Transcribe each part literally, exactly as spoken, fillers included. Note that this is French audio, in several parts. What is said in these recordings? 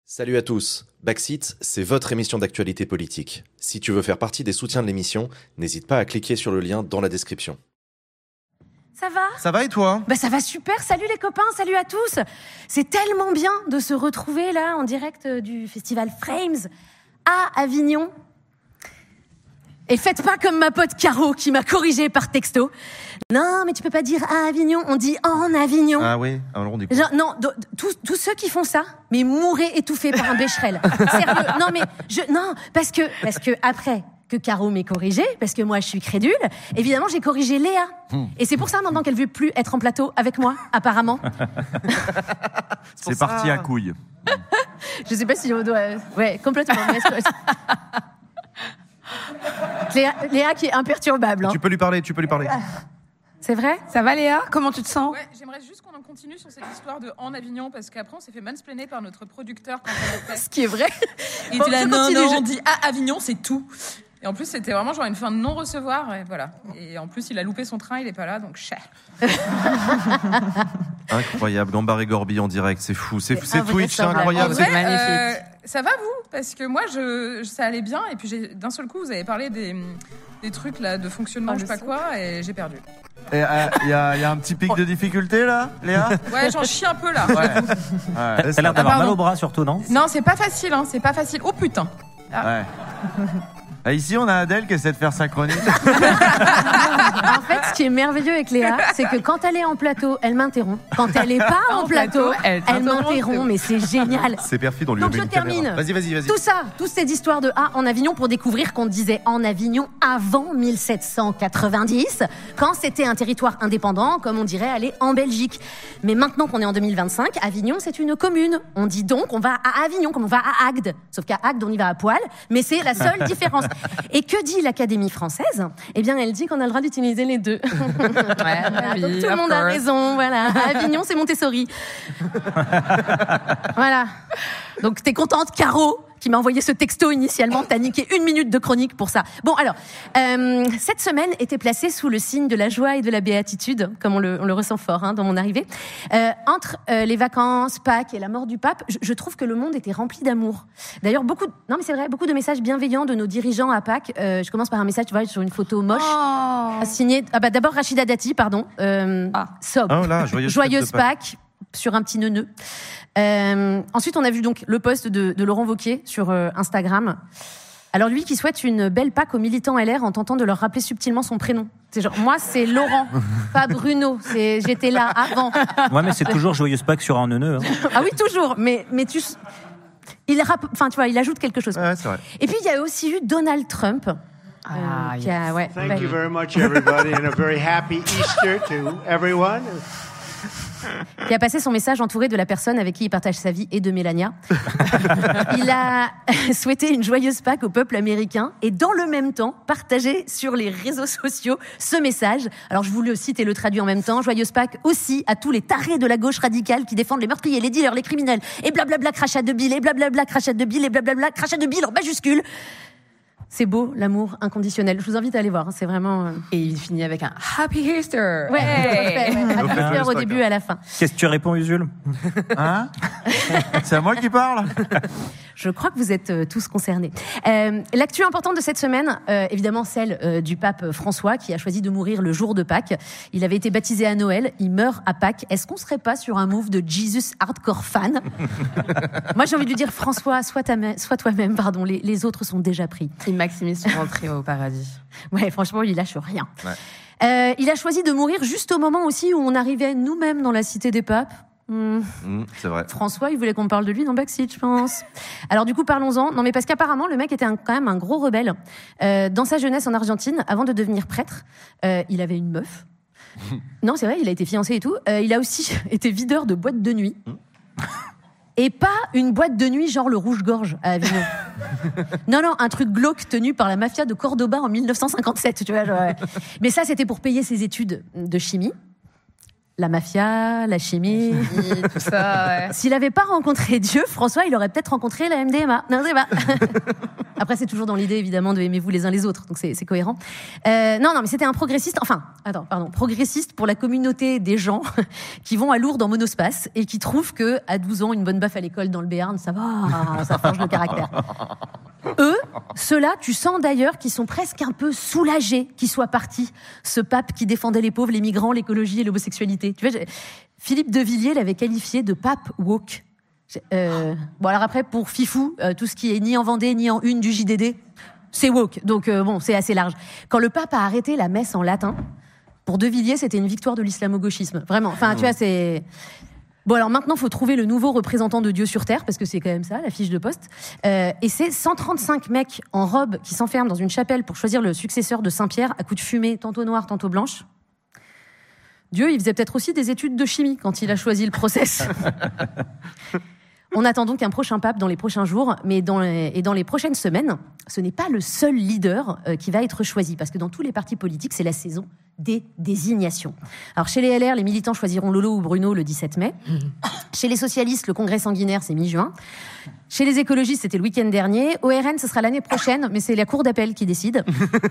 Salut à tous, Backseat, c'est votre émission d'actualité politique. Si tu veux faire partie des soutiens de l'émission, n'hésite pas à cliquer sur le lien dans la description. Ça va ? Ça va et toi ? Bah ça va super, salut les copains, salut à tous. C'est tellement bien de se retrouver là en direct du festival Frames à Avignon. Et faites pas comme ma pote Caro qui m'a corrigé par texto. Non, mais tu peux pas dire à Avignon, on dit en Avignon. Ah oui, alors on dit quoi ? Genre, non, do, tous, tous ceux qui font ça, mais mourrez étouffés par un bécherel. Sérieux, non mais je, non, parce que, parce que après que Caro m'ait corrigé, parce que moi je suis crédule, évidemment j'ai corrigé Léa. Hmm. Et c'est pour ça maintenant qu'elle veut plus être en plateau avec moi, apparemment. c'est c'est parti ça. À couille. Je sais pas si on doit, ouais, complètement. Léa, Léa qui est imperturbable. Hein. Tu peux lui parler, tu peux lui parler. C'est vrai ? Ça va Léa ? Comment tu te sens ? Ouais, j'aimerais juste qu'on en continue sur cette histoire de En Avignon, parce qu'après on s'est fait mansplainer par notre producteur quand on l'a fait. Ce qui est vrai. Il dit là, non, non, on dit à Avignon, c'est tout. Et en plus, c'était vraiment genre une fin de non-recevoir, et voilà. Et en plus, il a loupé son train, il est pas là, donc cher. Incroyable, Gambard et Gorby en direct, c'est fou. C'est, c'est Twitch, c'est incroyable. En vrai, c'est magnifique. Euh, ça va vous ? Parce que moi, je, ça allait bien, et puis j'ai, d'un seul coup, vous avez parlé des, des trucs là, de fonctionnement, oh, je sais pas quoi, et j'ai perdu. Il euh, y, y a un petit pic de difficulté là, Léa ? Ouais, j'en chie un peu là. Ouais. Ouais. T'as l'air d'avoir ah, mal au bras surtout, non ? Non, c'est pas facile, hein, c'est pas facile. Oh putain. Ah. Ouais. Ah, ici, on a Adèle qui essaie de faire sa chronique. En fait, ce qui est merveilleux avec Léa, c'est que quand elle est en plateau, elle m'interrompt. Quand elle est pas en plateau, elle, elle m'interrompt, mais c'est génial. C'est perfide, on lui Donc met je une termine. Caméra. Vas-y, vas-y, vas-y. Tout ça, toute cette histoire de A en Avignon pour découvrir qu'on disait en Avignon avant mille sept cent quatre-vingt-dix, quand c'était un territoire indépendant, comme on dirait aller en Belgique. Mais maintenant qu'on est en deux mille vingt-cinq, Avignon, c'est une commune. On dit donc on va à Avignon comme on va à Agde. Sauf qu'à Agde, on y va à poil, mais c'est la seule différence. Et que dit l'Académie française ? Eh bien, elle dit qu'on a le droit d'utiliser les deux. Ouais, voilà, oui, donc tout le monde a raison. Voilà, Avignon, c'est Montessori. Voilà. Donc, t'es contente, Caro, qui m'a envoyé ce texto initialement. T'as niqué une minute de chronique pour ça. Bon, alors, euh, cette semaine était placée sous le signe de la joie et de la béatitude, comme on le, on le ressent fort hein, dans mon arrivée. Euh, entre euh, les vacances, Pâques et la mort du pape, je, je trouve que le monde était rempli d'amour. D'ailleurs, beaucoup, de, non mais c'est vrai, beaucoup de messages bienveillants de nos dirigeants à Pâques. Euh, je commence par un message, tu vois, sur une photo moche, oh. signé. Ah bah d'abord Rachida Dati, pardon. Euh, ah. Sob. Oh là, joyeuse, joyeuse Pâques. Sur un petit neuneu. Euh, ensuite, on a vu donc le post de, de Laurent Wauquiez sur euh, Instagram. Alors lui qui souhaite une belle Pâques aux militants L R en tentant de leur rappeler subtilement son prénom. C'est genre, moi c'est Laurent, pas Bruno. C'est, j'étais là avant. Ouais, mais c'est toujours joyeuse Pâques sur un neuneu. Hein. Ah oui, toujours. Mais mais tu, il rappe, enfin tu vois, il ajoute quelque chose. Ouais, c'est vrai. Et puis il y a aussi eu Donald Trump. Ah, euh, yes. qui a, ouais, Thank ouais. you very much, everybody, and a very happy Easter to everyone. Qui a passé son message entouré de la personne avec qui il partage sa vie et de Mélania. Il a souhaité une joyeuse Pâques au peuple américain et dans le même temps partagé sur les réseaux sociaux ce message. Alors je voulais le citer et le traduire en même temps. Joyeuse Pâques aussi à tous les tarés de la gauche radicale qui défendent les meurtriers, les dealers, les criminels et blablabla crachat de Bill et blablabla crachat de Bill et blablabla crachat de Bill en majuscule. C'est beau, l'amour inconditionnel. Je vous invite à aller voir, c'est vraiment... Euh... Et il finit avec un Happy Easter. Ouais, hey. ouais, Happy Easter au début et à la fin. Qu'est-ce que tu réponds, Usul ? Hein ? C'est à moi qui parle ? Je crois que vous êtes euh, tous concernés. Euh, l'actu importante de cette semaine, euh, évidemment celle euh, du pape François, qui a choisi de mourir le jour de Pâques. Il avait été baptisé à Noël, il meurt à Pâques. Est-ce qu'on serait pas sur un move de Jesus hardcore fan ? Moi, j'ai envie de lui dire, François, sois, ta ma- sois toi-même, pardon, les, les autres sont déjà pris. Il maximise son entrée au paradis. Ouais, franchement, il lâche rien. Ouais. Euh, il a choisi de mourir juste au moment aussi où on arrivait nous-mêmes dans la cité des papes. Mmh. Mmh, c'est vrai. François, il voulait qu'on parle de lui dans Backseat, je pense. Alors du coup, parlons-en. Non, mais parce qu'apparemment, le mec était un, quand même un gros rebelle. Euh, dans sa jeunesse en Argentine, avant de devenir prêtre, euh, il avait une meuf. Non, c'est vrai, il a été fiancé et tout. Euh, il a aussi été videur de boîte de nuit. Et pas une boîte de nuit genre le Rouge-Gorge à Avignon. Non, non, un truc glauque tenu par la mafia de Cordoba en dix-neuf cent cinquante-sept, tu vois. Genre, ouais. Mais ça, c'était pour payer ses études de chimie. La mafia, la chimie, tout ça, ouais. S'il n'avait pas rencontré Dieu, François, il aurait peut-être rencontré la M D M A. Non, c'est pas. Après, c'est toujours dans l'idée, évidemment, de aimez-vous les uns les autres, donc c'est, c'est cohérent. Euh, non, non, mais c'était un progressiste, enfin, attends, pardon, progressiste pour la communauté des gens qui vont à Lourdes en monospace et qui trouvent que à douze ans, une bonne baffe à l'école dans le Béarn, ça va, ça forge le caractère. Eux, ceux-là, tu sens d'ailleurs qu'ils sont presque un peu soulagés qu'ils soient partis, ce pape qui défendait les pauvres, les migrants, l'écologie et l'homosexualité. Tu vois, Philippe de Villiers l'avait qualifié de pape woke. Euh, bon alors après pour Fifou, euh, tout ce qui est ni en Vendée ni en une du J D D, c'est woke. Donc euh, bon, c'est assez large. Quand le pape a arrêté la messe en latin, pour De Villiers, c'était une victoire de l'islamo-gauchisme. Vraiment. Enfin, tu vois, c'est bon. Alors maintenant, faut trouver le nouveau représentant de Dieu sur terre parce que c'est quand même ça, la fiche de poste. Euh, et c'est cent trente-cinq mecs en robe qui s'enferment dans une chapelle pour choisir le successeur de Saint-Pierre à coups de fumée, tantôt noire, tantôt blanche. Dieu, il faisait peut-être aussi des études de chimie quand il a choisi le process. On attend donc un prochain pape dans les prochains jours, mais dans les, et dans les prochaines semaines, ce n'est pas le seul leader euh, qui va être choisi, parce que dans tous les partis politiques, c'est la saison des désignations. Alors chez les L R, les militants choisiront Lolo ou Bruno le dix-sept mai. Mmh. Chez les socialistes, le congrès sanguinaire, c'est mi-juin. Chez les écologistes, c'était le week-end dernier. Au R N, ce sera l'année prochaine, mais c'est la cour d'appel qui décide.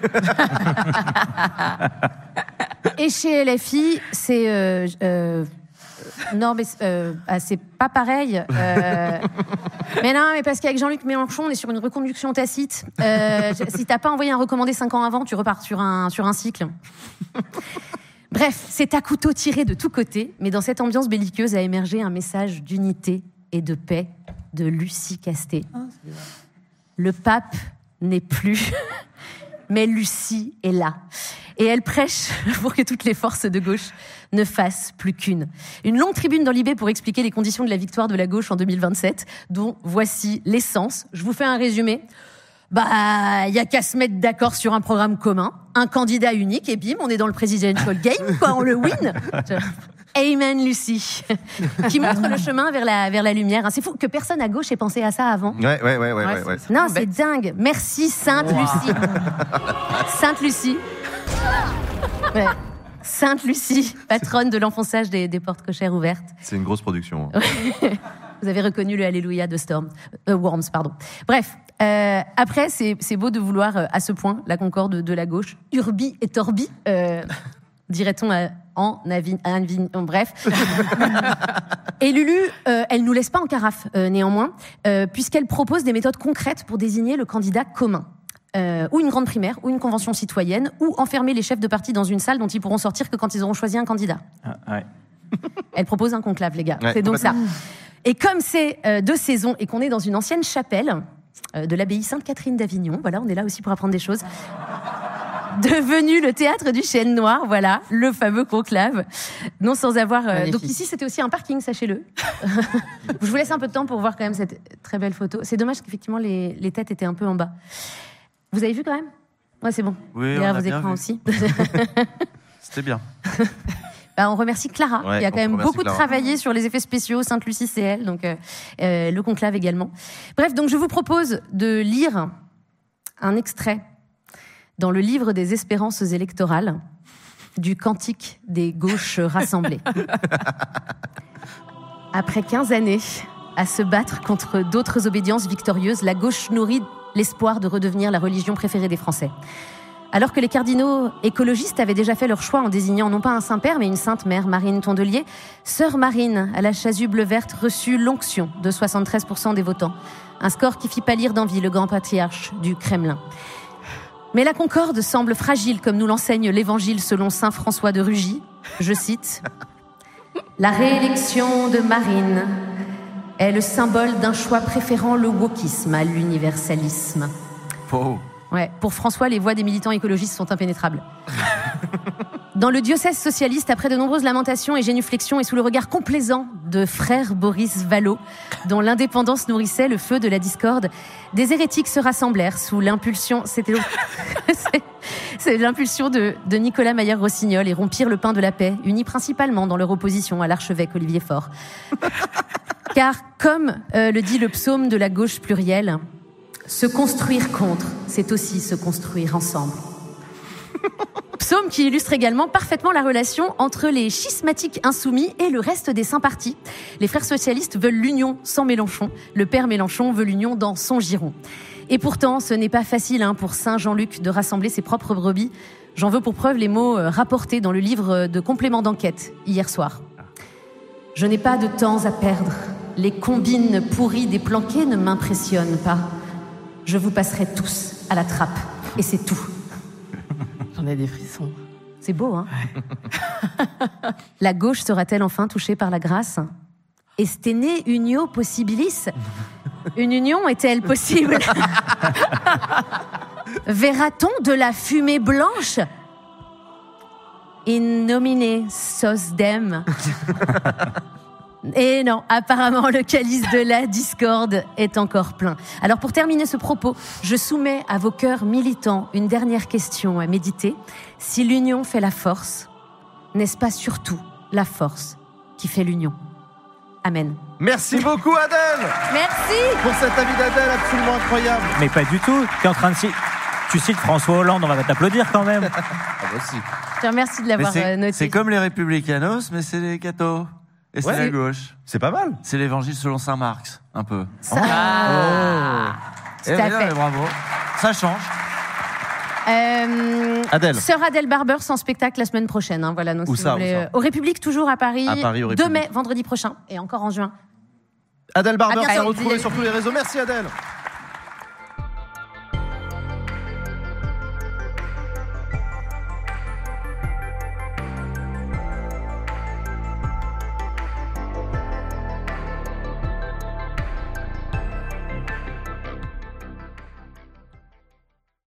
Et chez L F I, c'est... Euh, euh, non, mais euh, ah, c'est pas pareil. Euh... Mais non, mais parce qu'avec Jean-Luc Mélenchon, on est sur une reconduction tacite. Euh, si t'as pas envoyé un recommandé cinq ans avant, tu repars sur un, sur un cycle. Bref, c'est à couteau tiré de tous côtés, mais dans cette ambiance belliqueuse a émergé un message d'unité et de paix de Lucie Castet. Oh, le pape n'est plus, mais Lucie est là. Et elle prêche pour que toutes les forces de gauche ne fassent plus qu'une. Une longue tribune dans l'I B pour expliquer les conditions de la victoire de la gauche en deux mille vingt-sept, dont voici l'essence. Je vous fais un résumé. Bah, il y a qu'à se mettre d'accord sur un programme commun, un candidat unique, et bim, on est dans le presidential game, quoi, on le win. Amen, Lucie, qui montre le chemin vers la, vers la lumière. C'est fou que personne à gauche ait pensé à ça avant. Ouais, ouais, ouais, ouais, ouais, ouais. Non, c'est dingue. Merci, Sainte wow. Lucie. Sainte Lucie. Ouais. Sainte Lucie, patronne de l'enfonçage des, des portes cochères ouvertes. C'est une grosse production. Vous avez reconnu le Alléluia de Storm, euh, Worms, pardon. Bref, euh, après, c'est, c'est beau de vouloir euh, à ce point la concorde de, de la gauche, urbi et torbi, euh, dirait-on euh, en avin, avin, bref. Et Lulu, euh, elle nous laisse pas en carafe, euh, néanmoins, euh, puisqu'elle propose des méthodes concrètes pour désigner le candidat commun. Euh, ou une grande primaire, ou une convention citoyenne, ou enfermer les chefs de parti dans une salle dont ils pourront sortir que quand ils auront choisi un candidat. Ah, ouais. Elle propose un conclave, les gars. Ouais, c'est donc ça. Et comme c'est euh, de saison et qu'on est dans une ancienne chapelle euh, de l'abbaye Sainte-Catherine d'Avignon, voilà, on est là aussi pour apprendre des choses, devenu le théâtre du Chêne Noir, voilà, le fameux conclave, non sans avoir... Euh, donc ici, c'était aussi un parking, sachez-le. Je vous laisse un peu de temps pour voir quand même cette très belle photo. C'est dommage qu'effectivement, les, les têtes étaient un peu en bas. Vous avez vu quand même ? Ouais, c'est bon. Oui, derrière on a vos bien écrans vu. aussi. C'était bien. Bah, on remercie Clara, ouais, qui a quand même beaucoup Clara. travaillé sur les effets spéciaux. Sainte-Lucie, c'est elle, donc euh, euh, le conclave également. Bref, donc je vous propose de lire un extrait dans le livre des espérances électorales du Cantique des gauches rassemblées. Après quinze années à se battre contre d'autres obédiences victorieuses, la gauche nourrit l'espoir de redevenir la religion préférée des Français. Alors que les cardinaux écologistes avaient déjà fait leur choix en désignant non pas un Saint-Père, mais une Sainte Mère, Marine Tondelier, Sœur Marine, à la chasuble verte, reçut l'onction de soixante-treize pour cent des votants. Un score qui fit pâlir d'envie le grand patriarche du Kremlin. Mais la concorde semble fragile, comme nous l'enseigne l'Évangile selon saint François de Rugy. Je cite « La réélection de Marine est le symbole d'un choix préférant le wokisme à l'universalisme. » Oh. Ouais, pour François, les voix des militants écologistes sont impénétrables. Dans le diocèse socialiste, après de nombreuses lamentations et génuflexions et sous le regard complaisant de frère Boris Vallaud, dont l'indépendance nourrissait le feu de la discorde, des hérétiques se rassemblèrent sous l'impulsion, c'était c'est, c'est l'impulsion de, de Nicolas Maillard-Rossignol et rompirent le pain de la paix, unis principalement dans leur opposition à l'archevêque Olivier Faure. Car, comme euh, le dit le psaume de la gauche plurielle, se construire contre, c'est aussi se construire ensemble. Psaume qui illustre également parfaitement la relation entre les schismatiques insoumis et le reste des saints partis. Les frères socialistes veulent l'union sans Mélenchon, le père Mélenchon veut l'union dans son giron. Et pourtant, ce n'est pas facile hein, pour Saint Jean-Luc de rassembler ses propres brebis. J'en veux pour preuve les mots euh, rapportés dans le livre de complément d'enquête hier soir. Je n'ai pas de temps à perdre. Les combines pourries des planqués ne m'impressionnent pas. Je vous passerai tous à la trappe. Et c'est tout. J'en ai des frissons. C'est beau, hein? La gauche sera-t-elle enfin touchée par la grâce? Estene unio possibilis? Une union est-elle possible? Verra-t-on de la fumée blanche? In nomine sosdem. Et non, apparemment le calice de la discorde est encore plein. Alors pour terminer ce propos, je soumets à vos cœurs militants une dernière question à méditer. Si l'union fait la force, n'est-ce pas surtout la force qui fait l'union? Amen. Merci beaucoup Adèle. Merci. Pour cet avis d'Adèle absolument incroyable. Mais pas du tout. Tu es en train de ci- tu cites François Hollande, on va t'applaudir quand même. Ah bah si. Je te remercie de Mais l'avoir c'est, euh, noté. c'est comme les républicanos, mais c'est les cathos. Et c'est Ouais. la gauche. C'est pas mal. C'est l'évangile selon saint Marx, un peu. Ça... Ah. Tout Eh à bien, fait. mais bravo. Ça change. Euh, Adèle. Sœur Adèle Barber sans spectacle la semaine prochaine. Hein, voilà, donc, Où si ça, vous voulez, où ça euh, au République, toujours à Paris. À Paris, au deux République. mai, vendredi prochain. Et encore en juin. Adèle Barber, À on bientôt. s'est retrouvée sur tous les réseaux. Merci Adèle.